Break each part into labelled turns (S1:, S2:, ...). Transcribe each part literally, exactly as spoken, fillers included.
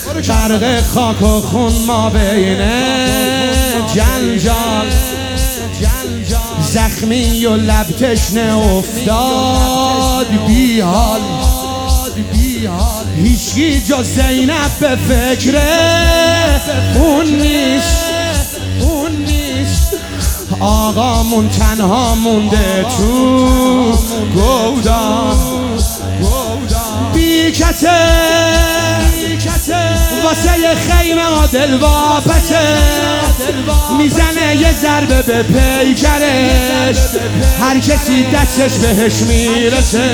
S1: غرق خاک و خون ما بین جنجال، زخمی و لب تشنه افتاد بی حال. هیچکی جز زینب به فکر اون نیست. آقامون تنها مونده تو گودان، بی کته واسه خیمه ها دل واپسه، میزنه یه ضربه به پیکرش، هر کسی دستش بهش میرسه.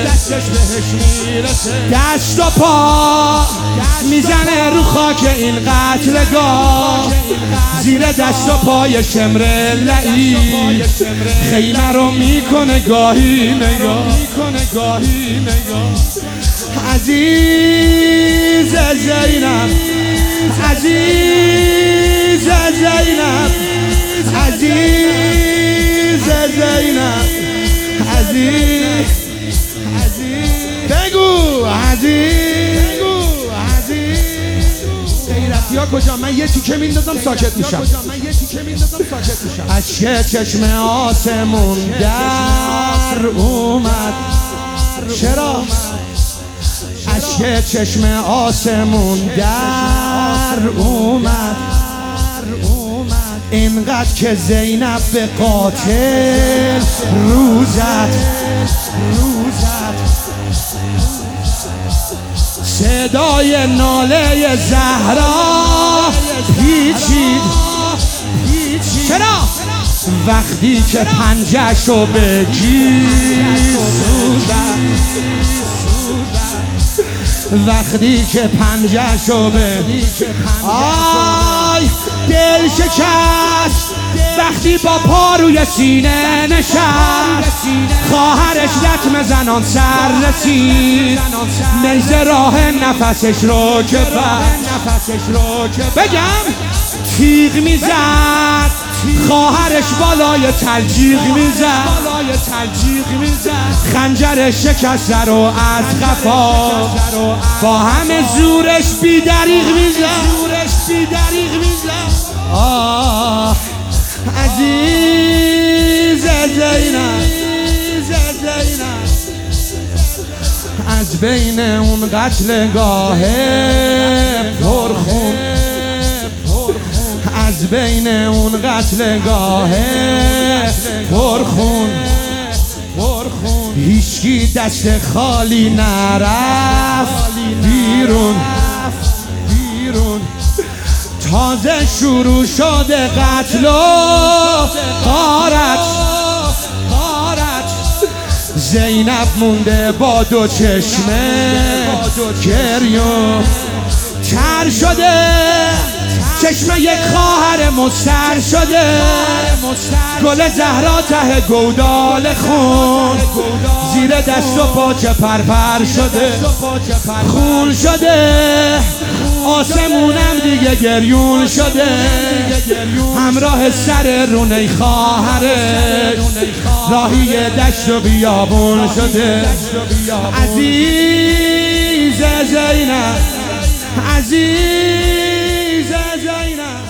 S1: دست و پا میزنه رو خاک این قتلگاه، زیر دست و پای شمر لعی خیمه رو میکنه گاهی نگاه. عزیز زینب، عزیز زینب، عزیز زینب، عزیز بگو عزیز. غیرتی ها کجا؟ من یه تیکه میندازم ساکت میشم. اشک چشم آسمون در اومد. چرا؟ اشک چشم آسمون در اومد، اینقدر که زینب به قاتل روزد. صدای ناله زهرا پیچید. چرا؟ وقتی که پنجه‌شو به گیس وقتی که پنجه‌شو به آی دل شکست، وقتی با پا روی سینه نشست، خواهرش لطمه زنان سر رسید، نیزه راه نفسش رو که بگم تیغ میزد، خواهرش بالای تلجیق میزد، خنجر شکست رو از قفا با همه زورش بی دریغ میزد. آه عزیز زینب، از بین اون قتلگاه پرخون، از بین اون قتلگاه پرخون، هیچکی دست خالی نرفت بیرون. تازه شروع شده قتل و غارت، زینب مونده با دو چشمه گریون، تر شده چشمه یک خواهر مستر شده، گل زهرا ته گودال خون، زیر دست و پاچه پرپر شده، خون شده، آسمونم دیگه گریون شده، همراه سر رونه خواهرش راهی دشت و بیابون شده. عزیز زینب، عزیز زینب.